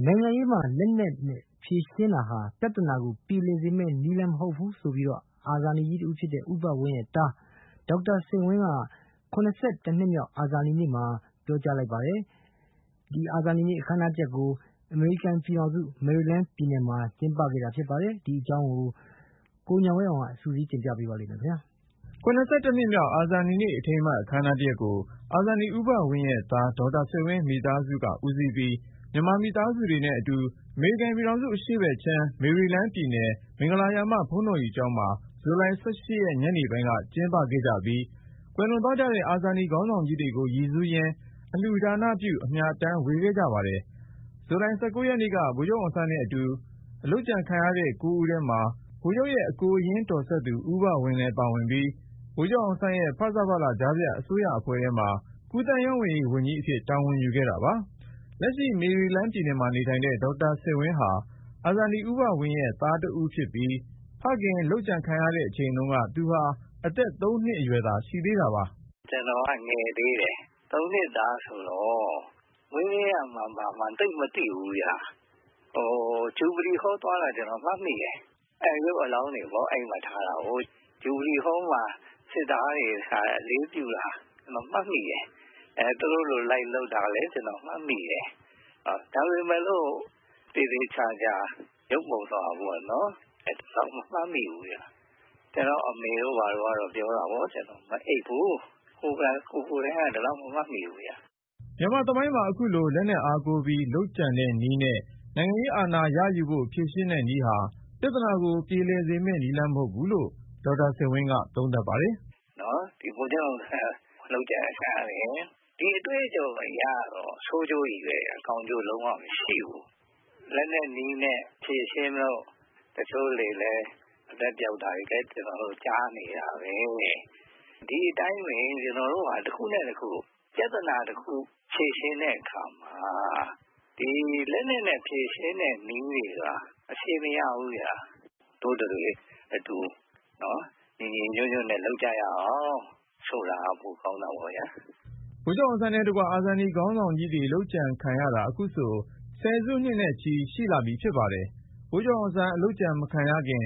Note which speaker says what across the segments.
Speaker 1: နိုင်ငံရေးမှာလက်နက်နဲ့ဖြေရှင်းတာဟာပြဿနာကိုပြေလည်စေမယ့်နည်းလမ်းမဟုတ်ဘူးဆိုပြီးအာဇာနည်ကြီးတဦးဖြစ်တဲ့ဦးဘဝင်းရဲ့သားဒေါက်တာစိန်ဝင်းက82နှစ်မြောက်အာဇာနည်နေ့မှာပြောကြားလိုက်ပါတယ်။ဒီအာဇာနည်နေ့အခမ်းအနားချက်ကိုအမေရိကန်ပြည်ထောင်စုမေရီလန်းပြည်နယ်မှာကျင်းပခဲ့တာဖြစ်ပါတယ်။ဒီအကြောင်းကိုဉာဏ်ဝင်းအောင်ကစူးစီးတင်ပြပေးပါလိမ့်မယ်ခင်ဗျာ
Speaker 2: ။82နှစ်မြောက်အာဇာနည်နေ့အထိမ်းအမှတ်အခမ်းအနားတစ်ရပ်ကိုအာဇာနည်ဦးဘဝင်းရဲ့သားဒေါက်တာစိန်ဝင်းမိသားစုကဦးစီးပြီးမြန်မာမိသားစုတွေနဲ့အတူအမေရိကန်ပြည်ထောင်စုအရှေ့ဘက်ခြမ်းမေရီလန်းပြည်နယ်မင်္ဂလာရာမဘုန်းတော်ကြီးကျောင်းမှာဇူလိုင်18ရက်ညနေပိုင်းကကျင်းပခဲ့ကြပြီးကွယ်လွန်သွားကြတဲ့အာဇာနည်ခေါင်းဆောင်ကြီးတွေကိုရည်စူးရင်းအလှူဒါနပြုအမျှတမ်းဝေခဲ့ကြပါတယ်။ဇူလိုင်19ရက်နေ့ကဗိုလ်ချုပ်အောင်ဆန်းနဲ့အတူအလုပ်ကြံခံရတဲ့9ဦးထဲမှာဗိုလ်ချုပ်ရဲ့အကိုအရင်းတော်ဆက်သူဦးဘဝင်းလည်းပါဝင်ပြီးဗိုလ်ချုပ်အောင်ဆန်းရဲ့ဖဆပလကြားဖြတ်အစိုးရအဖွဲ့ထဲမှာကူးသန်းရောင်းဝယ်ရေးဝန်ကြီးအဖြစ်တာဝန်ယူခဲ့တာပါ။လက်ရှိမေရီလန်းပြည်နယ်မှာနေထိုင်တဲ့ဒေါက်တာစိန်ဝင်းဟာအာဇာနည်ဦးဘဝင်းရဲ့သားတဦးဖြစ်ပြီးဖခင်လုပ်ကြံခံရတဲ့အချိန်တုန်းကသူဟာအသက်3နှစ်အရွယ်သာရှိသေးတာပါ
Speaker 3: ။ကျွန်တော်ကငယ်သေးတယ်3နှစ်သားဆိုတော့ဝင်းရမှာမှတိတ်မသိဘူးဗျာ။ဂျူဘလီဟောသွားတာကျွန်တော်မှတ်မိတယ်။ရုပ်အလောင်းတွေပေါ့အိမ်မှာထားတာကိုဂျူဘလီဟောမှာစစ်သားတွေလေးပြူတာကျွန်တော်မှတ်မိတယ်။သူတို့လိုလိုက်လောက်တာလည်းကျွန်တော်မှတ်မိတယ်။ဒါပေမဲ့လို့တေးသေးချာချာရုပ်ပုံတော့ဘောနော်အဲ့တော့မမှတ်မိဘူးဗျာကျွန်တော်အမေတို့ဘာလို့ကတော့ပြောတာပေါ့ကျွန်တော်မအိပ်ဘူးကိုယ်တည်းကတော့မမှတ်မိဘူးဗျာ
Speaker 2: မြန်မာသမိုင်းမှာအခုလိုလက်နဲ့အားကိုးပြီးလုတ်ကြံတဲ့နည်းနဲ့နိုင်ငံရေးအာဏာရယူဖို့ဖြည့်ရှင်းတဲ့နည်းဟာပြဿနာကိုပြေလည်စေမယ့်နည်းလမ်းမဟုတ်ဘူးလို့ဒေါက်တာစိန်ဝင်းကသုံးသပ်ပါတယ်
Speaker 3: နော်ဒီဘုရားလုတ်ကြံခံရတယ်ဒီအတွေ့အကြုံအရတော့ဆိုးကျိုးကြီးပဲအကောင်းကျိုးလုံးဝမရှိဘူးလက်နဲ့နီးနဲ့ဖြည့်ရှင်းလို့တချို့လေလဲအသက်ပြောက်တာတွေလည်းကျွန်တော်တို့ကြားနေတာပဲဒီအတိုင်းပဲကျွန်တော်တို့ဟာတစ်ခုနဲ့တစ်ခုပြဿနာတစ်ခုဖြည့်ရှင်းတဲ့အခါမှာဒီလက်နဲ့ဖြည့်ရှင်းတဲ့နည်းတွေကအရှိမရဘူးညာတို့တွေအတူနော်ညီညွတ်နဲ့လောက်ကြရအောင်ဆိုတာပိုကောင်းတာပေါ့ညာ
Speaker 2: ဗိုလ်ချုပ်အောင်ဆန်းနဲ့တကွအာဇာနည်ခေါင်းဆောင်ကြီးတွေလုတ်ကြံခံရတာအခုဆိုဆယ်စုနှစ်နဲ့ချီရှိလာပြီဖြစ်ပါတယ်။ဗိုလ်ချုပ်အောင်ဆန်းအလုတ်ကြံမခံရခင်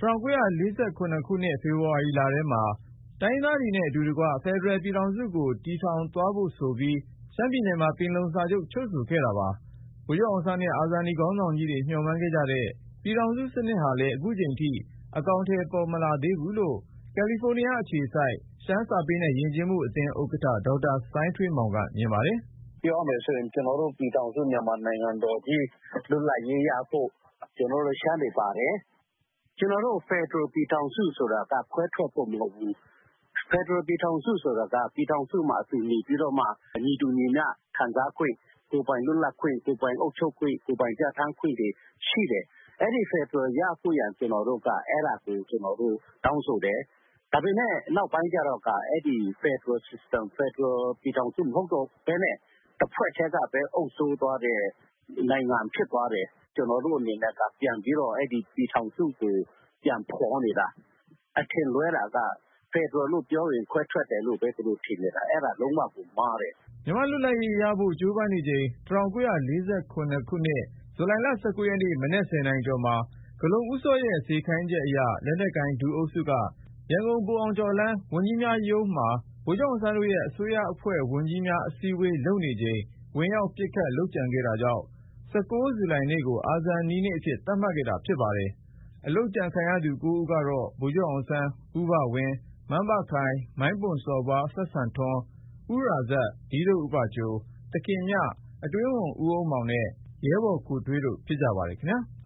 Speaker 2: 1948ခုနှစ်ဖေဖေါ်ဝါရီလထဲမှာတိုင်းသားတွေနဲ့အတူတကွဖက်ဒရယ်ပြည်ထောင်စုကိုတည်ထောင်သွားဖို့ဆိုပြီးရှမ်းပြည်နယ်မှာပင်လုံစာချုပ်ချုပ်ဆိုခဲ့တာပါ။ဗိုလ်ချုပ်အောင်ဆန်းနဲ့အာဇာနည်ခေါင်းဆောင်ကြီးတွေမျှော်မှန်းခဲ့ကြတဲ့ပြည်ထောင်စုစနစ်ဟာလည်းအခုချိန်ထိအကောင်အထည်ပေါ်မလာသေးဘူးလို့ကယ်လီဖိုးနီးယားအခြေစိုက်ရှမ်းစာပေနဲ့ယဉ်ကျေးမှုအသင်းဥက္ကဋ္ဌဒေါက်တာစိုင်းထွေးမောင်ကမြင်ပါတယ်
Speaker 4: ။ပြောမယ်ဆိုရင်ကျွန်တော်တို့ပြည်ထောင်စုမြန်မာနိုင်ငံတော်ကြီးလွတ်လပ်ရေးရဖို့ကျွန်တော်တို့ရှမ်းတွေပါတယ်။ကျွန်တော်တို့ဖက်ဒရယ်ပြည်ထောင်စုဆိုတာကခွဲထွက်ဖို့မဟုတ်ဘူး။ဖက်ဒရယ်ပြည်ထောင်စုဆိုတာကပြည်ထောင်စုမှာအတူနေပြီးတော့မှညီတူညီမျှခံစားခွင့်ကိုယ်ပိုင်လွတ်လပ်ခွင့်ကိုယ်ပိုင်အုပ်ချုပ်ခွင့်ကိုယ်ပိုင်ပြဋ္ဌာန်းခွင့်တွေရှိတယ်။အဲ့ဒီဖက်ဒရယ်ရဖို့ရန်ကျွန်တော်တို့ကအဲ့ဒါကိုကျွန်တော်တို့တောင်းဆိုတယ်။ဒါပေမဲ့နောက်ပိုင်းကျတော့အဲ့ဒီ Federal System Federal ပြည်ထောင်စုမဟုတ်တော့ဘဲနဲ့တစ်ဖွဲ့ချက်ကပဲအုပ်စိုးသွားတဲ့နိုင်ငံဖြစ်သွားတယ်ကျွန်တော်တို့အနေနဲ့ကပြန်ပြီးတော့အဲ့ဒီပြည်ထောင်စုကိုပြန်ဖော်နေတာအထင်လွဲတာက Federal လို့ပြောရင်ခွဲထွက်တယ်လို့ပဲသူတို့ထင်နေတာအဲ့ဒါလုံးဝကိုမှားတယ်
Speaker 2: မြန်မာလွတ်လပ်ရေးရဖို့ကြိုးပမ်းနေချိန်1948ခုနှစ်ဇူလိုင်လ19ရက်နေ့မနက်10:00နာရီကျော်မှာဂလုံဦးစောရဲ့စေခိုင်းချက်အရလက်နက်ကိုင်ဒုအုပ်စုကရန်ကုန်ဗိုလ်အောင်ကျော်လမ်းဝန်ကြီးများရုံးမှာဗိုလ်ချုပ်အောင်ဆန်းတို့ရဲ့အစိုးရအဖွဲ့ဝန်ကြီးများအစည်းအဝေးလုပ်နေချိန်ဝင်ရောက်ပစ်ခတ်လုပ်ကြံခဲ့တာကြောင့်19ဇူလိုင်နေ့ကိုအာဇာနည်နေ့အဖြစ်သတ်မှတ်ခဲ့တာဖြစ်ပါတယ်။အလုပ်ကြံခံရသူ9ဦးကတော့ဗိုလ်ချုပ်အောင်ဆန်း၊ဦးဘဝင်း၊မန်းဘခိုင်၊မိုင်းပွန်စော်ဘွားဆက်ဆံထွန်း၊ဦးရာဇတ်၊ဒီးဒုဥပချို၊သခင်မြ၊အတွင်းဝန်ဦးအုန်းမောင်နဲ့ရဲဘော်ကိုထွေးတို့ဖြစ်ကြပါတယ်ခင်ဗျာ။